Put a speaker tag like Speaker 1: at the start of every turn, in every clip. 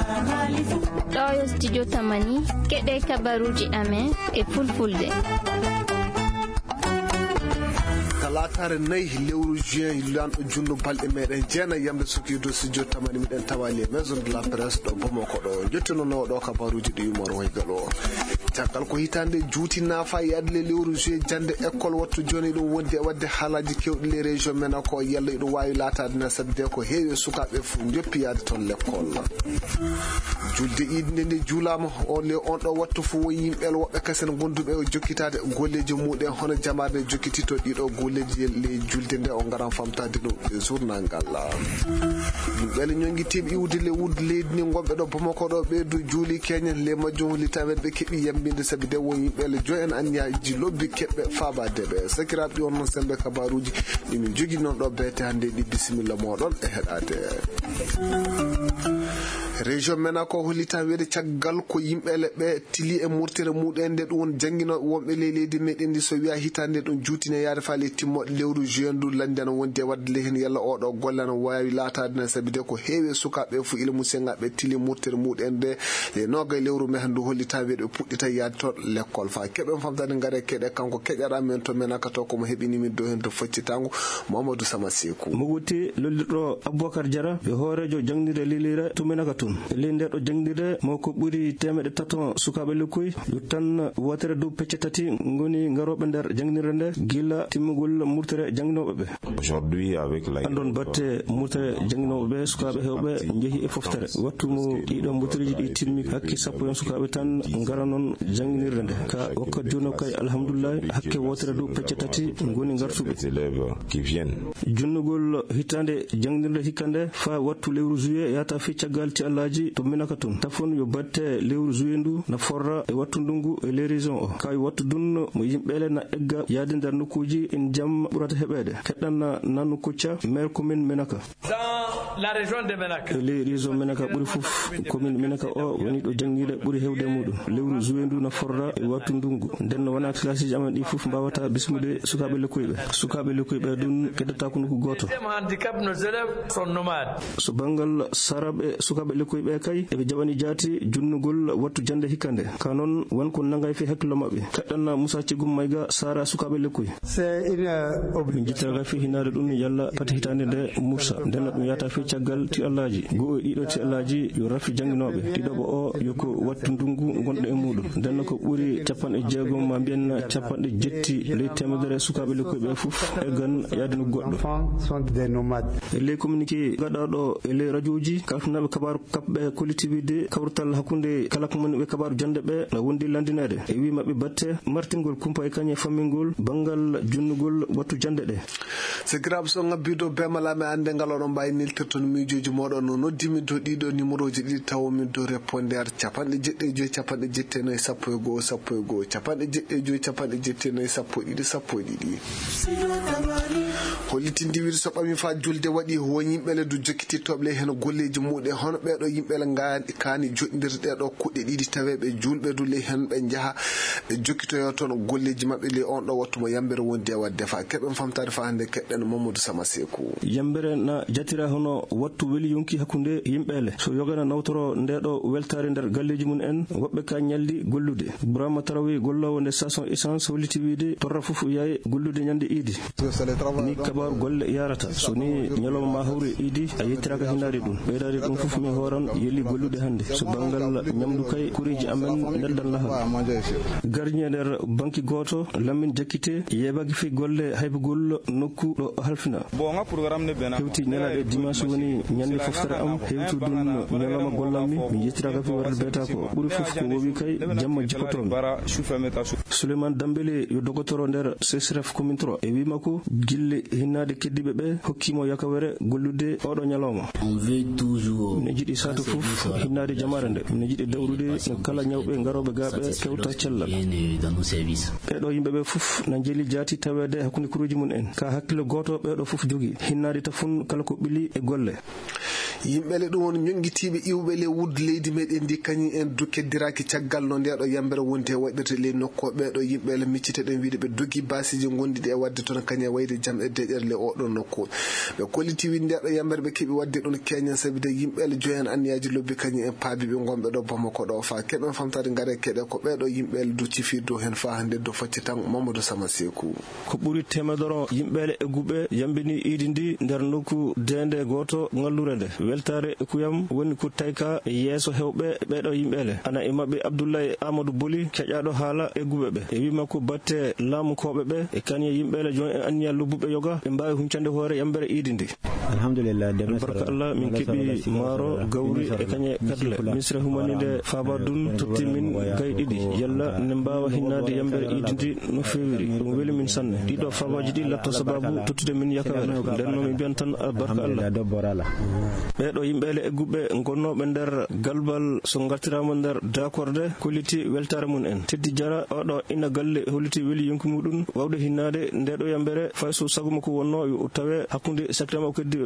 Speaker 1: ɗo studio Tamani keɗe kabaruji amen e fulfulde.
Speaker 2: Talatare nayi lewru juin lanɗo junno balɗe meɗen jeena yamde sukido studio Tamani miɗen tawali maison de la presse ɗo Bamako ɗo jottinono ɗo kabaruji ɗi yumor waygal o caggal ko hitande juuti nafa yadle lewru juin jande école wattu joni ɗum wonde e wadde haalaji kewɗi les région mena ko yalla ɗum wawi latade na sadde ko heewi sukaɓe fu joppi yaade toon l'école julde idde nde juulama on ɗo wattu fu won yimɓel woɓɓe kasen gonduɓe o jokkitade golleji muɗen hono jamade jokkitito ɗiɗo golleji le julde nde o garan famtade ɗum e journal ngal yimɓele ñonguitiɓe iwde le wudde leydi ni gonɓe ɗo Bamako ɗo ɓeydu juuli keñen le majjum holitamen ɓe keeɓi yambinde saabi de won yimɓele jo en anniyaji lobbi keɓɓe fabadeɓe sakiraɓe ɗi on noon sembe kabaruji ɗimin jogui noon ɗo beete hande ɗi bisimilla moɗon e heɗade région mena ko hollita wede caggal ko yimɓele ɓe tili e murtere muɗen nde ɗum won jangguinoɓe wonɓe leydi meɗen ndi so wiya hitande ɗum juutine yaade faale timmoɗe lewru juin ndu landi ana wondi e wadde lehen yalla oɗo golle ana wawi latade ne saabi de ko heewi sukaɓe fo ila musengaɓe tili murtere muɗen nde e noga lewru mehen ndu hollita wede ɓe puɗɗita yaade toon l'école fa keɓen famtade gaare keɗe kanko keƴara men to menaka to komo heɓinimin do hen to faccitango Mamadou Sama Sekou
Speaker 3: mo wutti lollirɗo Aboubacar Diarra e hoorejo jangnire lilira to menaka tun le ndeɗo jangnirde mo ko ɓuri temeɗe tato sukaɓe lekkoy yo tan wotere dow pecce tati goni garoɓe nder jangnirde nde gila timmugol murtere jangginoɓeɓe
Speaker 4: aujourd'hui avec la
Speaker 3: andon batte murtere jangginoɓeɓe sukaɓe hewɓe jeehi e foftere wattumo ɗiɗo murtereji ɗi timmi hakke sappo en sukaɓe tan gara noon jangnirde nde ka wakkati joni kay alhamdulillah hakke wotere dow pecce tati goni gartuɓe
Speaker 4: qui viennent
Speaker 3: junnugol hitande jangnirde hikkande fa wattu lewru juillet yata fi caggal ti allaji to menaka tun tafon yo batte lewru juillet ndu na forra e wattu ndungu e les régions o kay wattu dun mo yimɓele na egga yaade nder nokkuji en jam ɓurata heɓede keɗɗanna nanu kucca maire commune menaka
Speaker 5: dans la région de Menaka
Speaker 3: les régions menaka ɓuri fof commune menaka o woni ɗo jangnide ɓuri hewde muɗum lewru juillet ndu na forra e wattu ndungu nden no wona classe ji amen ɗi fof mbawata bismude sukaɓe lekkoyɓe ɗum keddata ko nokku goto
Speaker 5: handicap nos élèves sont nomades
Speaker 3: so bangal saraɓe sukaɓe lekkoyɓe kay eɓe jaɓani jaati junnugol wattu jande hikkande ka noon wonko nangay fe hakkilo mabɓe keɗɗanna Moussa Cigum Mayga sara sukaɓe lekkoy min jittiraga fe hinade ɗum yalla pati hitande nde Moussa ndenno ɗum yata fe caggal ti allaji goo e ɗiɗo ti allaji yo rafi jangginoɓe ɗiɗoɓo o yoko wattu ndungu gonɗo e muɗum ndenno ko ɓuuri 60 ma mbiyen 70 ley temedere sukaɓe lekkoyɓe fof eggan yaadino goɗɗo e ley communiqué gaɗaɗo e ley radio ji kalfinaɓe kabaru kaɓɓe collectivité kawrutal hakkude kala ko moni ɓe kabaru jande ɓe no wondi landinede e wi mabɓe batte martingol kumpa e kañe fammingol bangal junnugol wattu jande ɗe
Speaker 2: sakiraɓe so ngabbiɗo bemalame ande ngal oɗon mbawi niltirton miijoji moɗon no noddimi do ɗiɗo numéro ji ɗiɗi tawomin do répondeur 75 71 sappo e goho sappo e goho 75 71 sappo e ɗiɗi sappo e ɗiɗi hollitindi wiide so ɓami fa julde waɗi won yimɓele du jokkititoɓe hen golleji muɗe hono ɓeɗo yimɓele kaani joɗidirɗe ɗo kuɗɗe ɗiɗi taweɓe julɓe du le hen ɓe jaaha ɓe jokkitoyo toon golleji mabɓe le on ɗo wattu mo yambere wondi e wadde fa keɓen famtade fa hande keɗɗen Mamadou Sama Sekou
Speaker 3: yambere na jatira hono wattu weli yonki hakkude yimɓele so yogana nawtoro ndeɗo weltare nder galleji mun en woɓɓe ka ñalli gollude Bourama Traoré gollowo nde station essence holliti wiide torra fof yaye gollude ñande idi ni kabaru golle yarata so ni ñalawma ma hawri idi a yettiraka hinade ɗum ɓeydade ɗum fof mi horan yelli gollude hande so bangal ñamdu kay kuriji amen neddanla ha gardien nder banki goto lammin jakkite yebaki fi golle haybagol nokku ɗo halfina hewti ñalaɗe dimanche woni ñande foftere am hewtu ɗum ñalawma gollammi mi yettiraka fi warde beta ko ɓuuri fof ko wowi kay jamma jikkotomi Souleymane Dambélé yo dogotoro nder CSRF commune 3 e wimako gille hinnade keddiɓe ɓe hokkimo yakawere gollude oɗo ñalawma ne jiɗi satu fof hinnade jamare nde ne jiɗi dawrude kala ñawɓe garoɓe gaɓe kewta cellal ɓeɗo yimɓeɓe fof na jeeli jaati tawede hakkude kuruji mun en ka hakkille goto ɓeɗo fof jogui hinnade tafun kala ko ɓili e golle
Speaker 2: yimɓele ɗum woni ñongitiɓe iwɓe le wudde leydi meɗen ndi kañum en dukkediraki caggal no ndeɗo yambere wonte waɗirte ley nokkoɓe ɗo yimɓele micciteɗen wiide ɓe dogi basiji gondiɗi e wadde toon kañum wayde jaam e deƴere le oɗon nokku ɓe kolliti wi ndeɗo yambere ɓe keeɓi wadde ɗon keñen sabi de yimɓele joyen anniyaji lobbi kañum en paabi ɓe gonɓe ɗo Bamako ɗo fa keɓen famtade gaare keɗe ko ɓeɗo yimɓele du cifirdo hen fa hande do facci tan Mamadou Sama Sekou
Speaker 3: ko ɓuri temedoro yimɓele egguɓe yambini idi ndi nder nokku dende goto ngallure nde weltare kuyam woni ko tayka yeeso hewɓe ɓeɗo yimɓele ana e mabɓe Abdoulaye Amadou Boli keƴaɗo haala egguɓe ɓe e wima ko batte laamukoɓe ɓe e kañum yimɓele jon en anniya lobbuɓe yoga ɓe mbawi huncande hoore yambere idi ndi
Speaker 6: alhamdulillah
Speaker 3: barka Allah min keeɓi maaro gawri e kañe kadle ministre humanide Fabadun totti min gay ɗiɗi yalla ne mbawa hinnade yambere idi ndi no fewiri ɗum weeli min sanne ɗiɗo fabaji ɗi latto sababu tottude min yakawere nden noon min mbiyan tan barka Allah ɓeɗo yimɓele egguɓe gonnoɓe nder galbal so gartirama nder dakorde kolliti weltare mum en teddi jara oɗo ina galle holliti weeli yonki muɗum wawde hinnade ndeɗo yambere fay so sagu makko wonno yo tawe hakkude secteur makko keddiɓe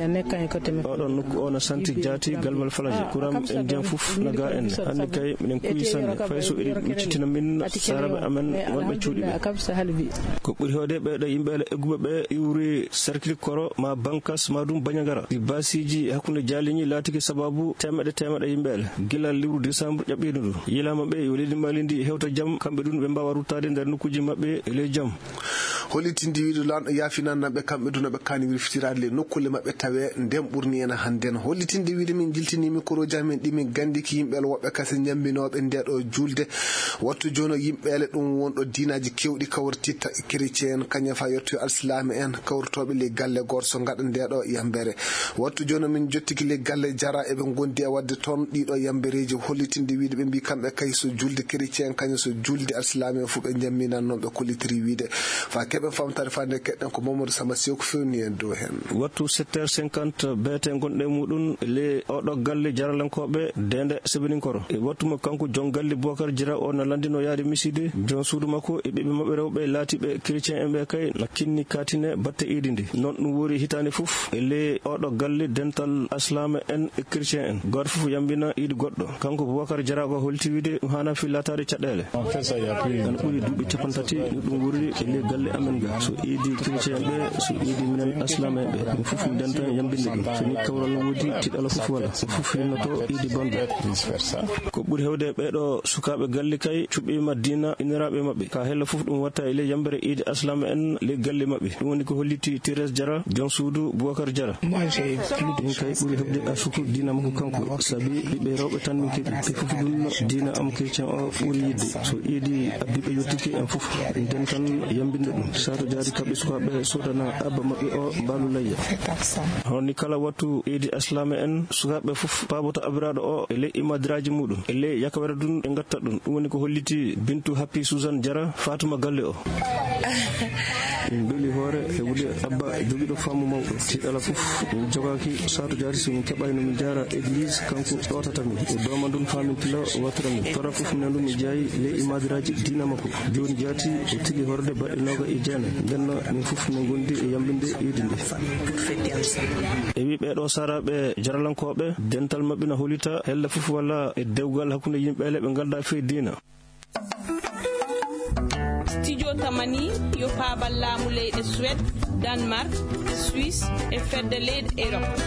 Speaker 3: ɓe oɗon nokku o no santi jaati galbal falaje kuram en ndiyam fof naga en hande kay minen kuyi sanne fay so eɗen miccitina min saraɓe amen wonɓe cuuɗi ɓe ko ɓuuri hewde ɓeɗo yimɓele egguɓe ɓe iwri cercle koro ma bankas ma ɗum bañagara ɗi basiji hakkude jaliñi laatiki sababu temeɗe yimɓele gila lewru décembre ƴaɓɓino ɗum yilama ɓe yo leydi Mali ndi hewta jaam kamɓe ɗum ɓe mbawa ruttade nder nokkuji mabɓe e ley jaam
Speaker 2: hollitindi wiide lanɗo yafinannaɓe kamɓe duna ɓe kani wirfitirade le nokkule mabɓe tawe ndem ɓurni en hande no hollitindi wiide min jiltini microji amen ɗi min gandi ki yimɓele woɓɓe kase ñambinoɓe ndeɗo julde wattu joni yimɓele ɗum wonɗo dinaji kewɗi kawrtitta chrétien kañum fa yettoyo alsilame en kawrtoɓe le galle goto so gaɗa ndeɗo yambere wattu joni min jottiki le galle jara eɓe gondi e wadde toon ɗiɗo yambereji hollitinde wiide ɓe mbi kamɓe kay so julde chrétien kañum so julde alsilame en fu ɓe jamminan noon ɓe kollitiri wiide fa keɓen famtade fa nde keɗɗen ko Mamadou Sama Sekou fewni en dow hen
Speaker 3: wattu 7h50 beete gonɗe muɗum le oɗo galle jaralankoɓe dende sebeninkoro e wattuma kanko jon galle Bocar Jira o no landino yaade miside jon suudu makko e ɓiɓe mabɓe rewɓe laatiɓe chrétien en ɓe kay no kinni katine batte idi ndi noon ɗum wori hitande fof e le oɗo galle dental aslame en e chrétien en goto fof yambina idi goɗɗo kanko Bocar Jara ko holti wiide ɗum hana fi latade caɗele ana ɓuuri duuɓi capantati ɗum wori e le galle amen ga so idi chrétien ɓe so idi minen aslame ɓe ɗum fof mi denta yambinde ɗum so ni kawral no woodi tiɗala fof wala fof hinnoto idi bonde ko ɓuuri hewde ɓeɗo sukaɓe galle kay cuɓima dina iniraɓe mabɓe ka hella fof ɗum watta e le yambere idi aslame en le galle mabɓe ɗum woni ko holliti Thérèse Jara jon suudu Bocar Jara ɗum kay ɓuuri hewde a suku dina makko kanko saabi ɓiɓɓe rewɓe tan min keeɓi ɓe fof ɗum dina am chrétien o ɓuuri yidde so idi abbiɓe yettiki en fof den tan yambinde ɗum sato jaari kamɓe sukaɓe sodana abba mabɓe o mbalu layya honni kala wattu idi aslame en sukaɓe fof paboto abiraɗo o e ley imadiraji muɗum e ley yakawere ɗum ɓe gatta ɗum ɗum woni ko holliti Bintou Happy Suzanne Jara Fatuma galle o min beeli hoore e wuude abba joguiɗo fammu mawɗo tiɗala fof min jogaki sato jaari somin keɓayno min jara église kanko ɗotatami e doma ɗum famin tila wattirami tora fof minen ɗum mi jeeyi ley imadiraji dina makko joni jaati o tigui horde baɗɗe noga e jeenay ndenno min fof min gondi e yambinde idi ndi e wi ɓeɗo saraɓe jaralankoɓe dental mabɓe no hollita hella fof walla e dewgal hakkude yimɓele ɓe ganduɗa fe dina
Speaker 7: studio tamani yo paabal laamu leyɗe Suède Danemark Suisse e fedde leyɗe Europe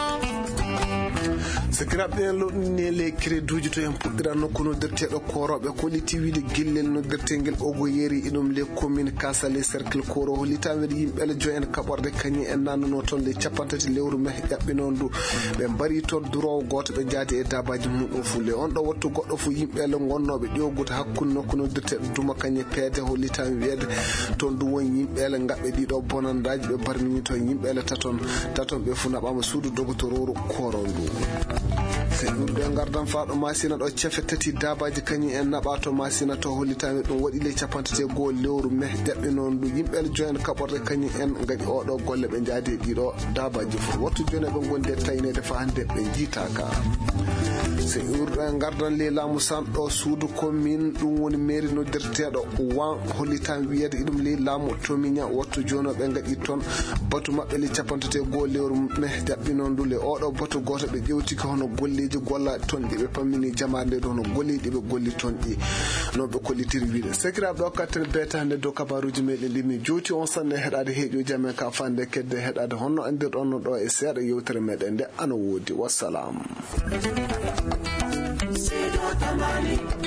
Speaker 2: sakiraɓe en loɗɗini le créduji to en puɗɗiran nokku noddirteɗo koroɓe kolliti wiide guellel noddirtegel ogo yeeri iɗum le commune Kasale cercle koro hollitaɓe yimɓele jo en kaɓorde kañi en nannuno toon le capantati lewru me ƴaɓɓinon ndu ɓe mbari toon durowo goto ɓe jaadi e dabaji muɗum fulle on ɗo wattu goɗɗo fo yimɓele gonnoɓe ƴogude hakkude nokku noddirteɗo duma kañe peede hollitami wiyede toon du won yimɓele gaɓɓe ɗiɗo bonandaji ɓe barmini toon yimɓele taton ɓe fu naɓama suudu dogotororu koron ndu se ɗum gardan faɗo masina ɗo cefe tati dabaji kañum en naɓato masina to hollitami ɗum waɗi le capantate goho lewru me jaɓɓi noon ɗum yimɓe joyen kaɓorde kañum en gaɗi oɗo golle ɓe jaadi ɗiɗo dabaji fof wattu joni ɓe gondi e taynede fa hande ɓe jiitaka se urɗen gardan le laamu sanɗo suudu commune ɗum woni mairie noddirteɗo wan hollitami wiyede iɗum le laamu tomiña wattu joni ɓe gaɗi toon batu maɓɓe le capantate goho lewru me jaɓɓi noon ndule oɗo batu goto ɓe ƴewti ko hono golleji golla toon ɗi ɓe pammini jamade nde ɗo hono golleji ɓe golli toon ɗi noon ɓe kollitiri wiide sekiraɓe ɗo kattere betande dow kabaruji meɗen limi juuti on sanne heɗade heeƴoji amen ka fande kedde heɗade honno andirɗon no ɗo e seeɗa yewtere meɗen nde ana woodi wassalam.